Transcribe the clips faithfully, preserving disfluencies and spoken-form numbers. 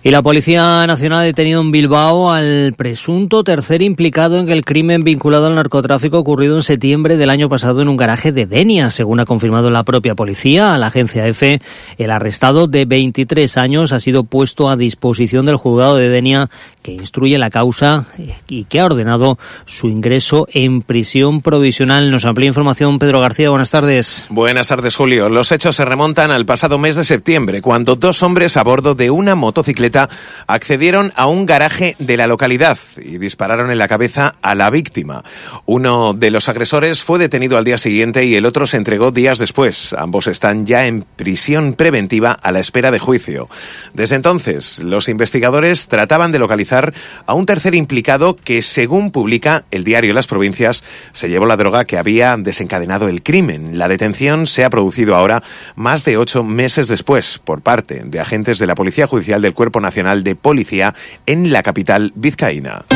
Y la Policía Nacional ha detenido en Bilbao al presunto tercer implicado en el crimen vinculado al narcotráfico ocurrido en septiembre del año pasado en un garaje de Denia. Según ha confirmado la propia policía, a la agencia EFE, el arrestado de veintitrés años ha sido puesto a disposición del juzgado de Denia, que instruye la causa y que ha ordenado su ingreso en prisión provisional. Nos amplía información Pedro García. Buenas tardes. Buenas tardes, Julio. Los hechos se remontan al pasado mes de septiembre, cuando dos hombres a bordo de una motocicleta accedieron a un garaje de la localidad y dispararon en la cabeza a la víctima. Uno de los agresores fue detenido al día siguiente y el otro se entregó días después. Ambos están ya en prisión preventiva a la espera de juicio. Desde entonces, los investigadores trataban de localizar a un tercer implicado que, según publica el diario Las Provincias, se llevó la droga que había desencadenado el crimen. La detención se ha producido ahora más de ocho meses después por parte de agentes de la Policía Judicial del Cuerpo Nacional de Policía en la capital vizcaína.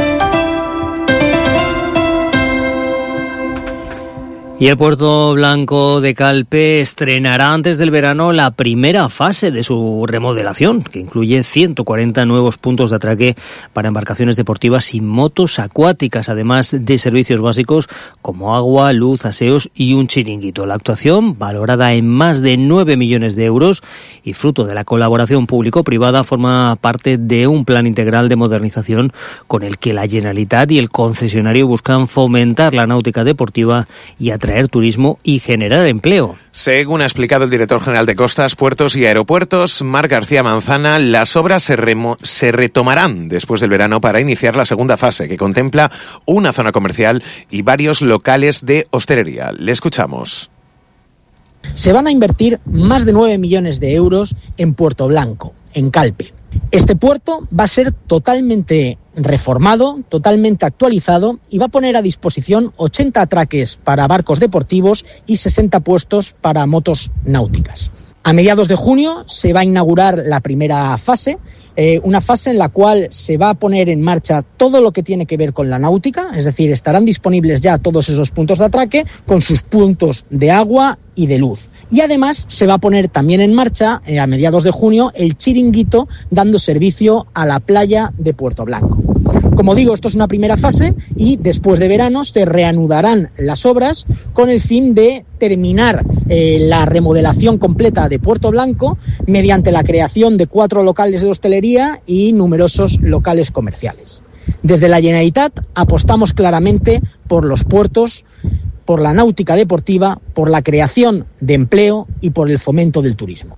Y el Puerto Blanco de Calpe estrenará antes del verano la primera fase de su remodelación, que incluye ciento cuarenta nuevos puntos de atraque para embarcaciones deportivas y motos acuáticas, además de servicios básicos como agua, luz, aseos y un chiringuito. La actuación, valorada en más de nueve millones de euros y fruto de la colaboración público-privada, forma parte de un plan integral de modernización con el que la Generalitat y el concesionario buscan fomentar la náutica deportiva y atraer turismo y generar empleo. Según ha explicado el director general de Costas, Puertos y Aeropuertos, Marc García Manzana, las obras se, remo- se retomarán después del verano para iniciar la segunda fase, que contempla una zona comercial y varios locales de hostelería. Le escuchamos. Se van a invertir más de nueve millones de euros en Puerto Blanco, en Calpe. Este puerto va a ser totalmente reformado, totalmente actualizado y va a poner a disposición ochenta atraques para barcos deportivos y sesenta puestos para motos náuticas. A mediados de junio se va a inaugurar la primera fase, eh, una fase en la cual se va a poner en marcha todo lo que tiene que ver con la náutica, es decir, estarán disponibles ya todos esos puntos de atraque con sus puntos de agua y de luz. Y además se va a poner también en marcha, eh, a mediados de junio, el chiringuito dando servicio a la playa de Puerto Blanco. Como digo, esto es una primera fase y después de verano se reanudarán las obras con el fin de terminar eh, la remodelación completa de Puerto Blanco mediante la creación de cuatro locales de hostelería y numerosos locales comerciales. Desde la Generalitat apostamos claramente por los puertos, por la náutica deportiva, por la creación de empleo y por el fomento del turismo.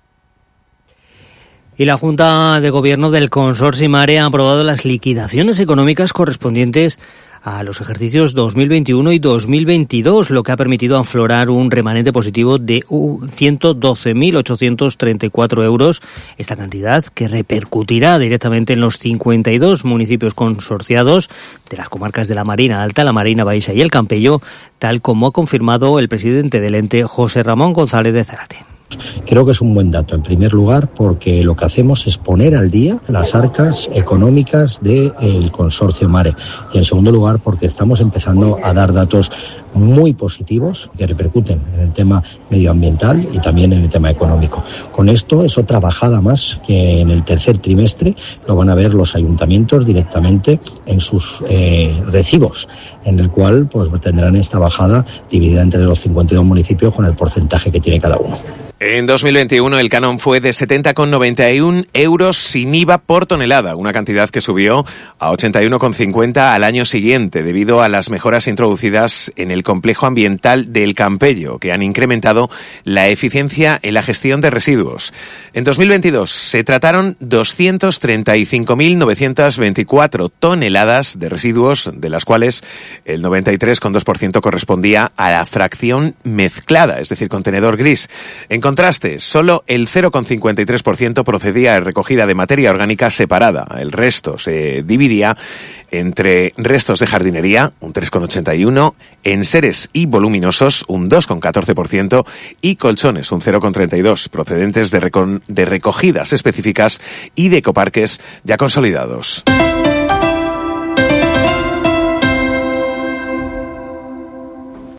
Y la Junta de Gobierno del Consorcio Mare ha aprobado las liquidaciones económicas correspondientes a los ejercicios dos mil veintiuno y dos mil veintidós, lo que ha permitido aflorar un remanente positivo de ciento doce mil ochocientos treinta y cuatro euros. Esta cantidad que repercutirá directamente en los cincuenta y dos municipios consorciados de las comarcas de la Marina Alta, la Marina Baixa y el Campello, tal como ha confirmado el presidente del ente, José Ramón González de Zárate. Creo que es un buen dato, en primer lugar, porque lo que hacemos es poner al día las arcas económicas del consorcio Mare. Y en segundo lugar, porque estamos empezando a dar datos muy positivos que repercuten en el tema medioambiental y también en el tema económico. Con esto es otra bajada más que en el tercer trimestre lo van a ver los ayuntamientos directamente en sus eh, recibos, en el cual pues tendrán esta bajada dividida entre los cincuenta y dos municipios con el porcentaje que tiene cada uno. En dos mil veintiuno el canon fue de setenta coma noventa y uno euros sin I V A por tonelada, una cantidad que subió a ochenta y uno coma cincuenta al año siguiente debido a las mejoras introducidas en el complejo ambiental del Campello, que han incrementado la eficiencia en la gestión de residuos. En dos mil veintidós se trataron doscientas treinta y cinco mil novecientas veinticuatro toneladas de residuos, de las cuales el noventa y tres coma dos por ciento correspondía a la fracción mezclada, es decir, contenedor gris. En contraste, solo el cero coma cincuenta y tres por ciento procedía de recogida de materia orgánica separada. El resto se dividía entre restos de jardinería, un tres coma ochenta y uno, enseres y voluminosos, un dos coma catorce por ciento, y colchones, un cero coma treinta y dos, procedentes de, recon- de recogidas específicas y de ecoparques ya consolidados.